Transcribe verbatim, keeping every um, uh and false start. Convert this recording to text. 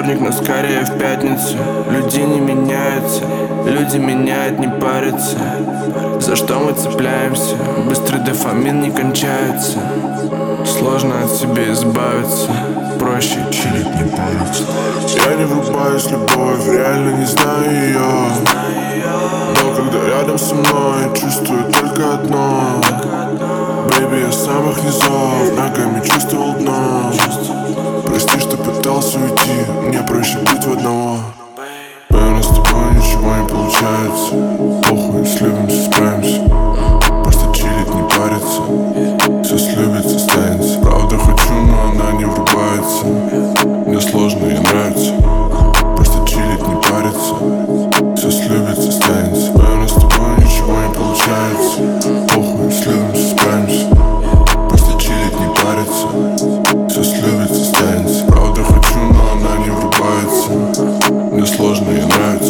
вторник, но скорее в пятницу. Люди не меняются, люди меняют, не парятся. За что мы цепляемся? Быстрый дофамин не кончается. Сложно от себя избавиться, проще чилить, не париться. Я не врубаюсь в любовь, реально не знаю ее. Но когда рядом со мной, чувствую только одно. Бэйби, я с самых низов, ногами чувствовал дно. Прости, что пытался уйти, мне проще быть в одного. Наверное, с тобой ничего не получается. Похуй, слюбимся, справимся. Просто чилить, не париться. Все слюбится, станется. Правда хочу, но она не врубается. Мне сложно, ей нравится. Просто чилить, не париться. Все слюбится, станется. Наверное, с тобой ничего не получается. Похуй, слюбимся, справимся. Просто чилить, не париться. Все слюбится, станется. Правда хочу, но она не врубается. Мне сложно, ей нравится.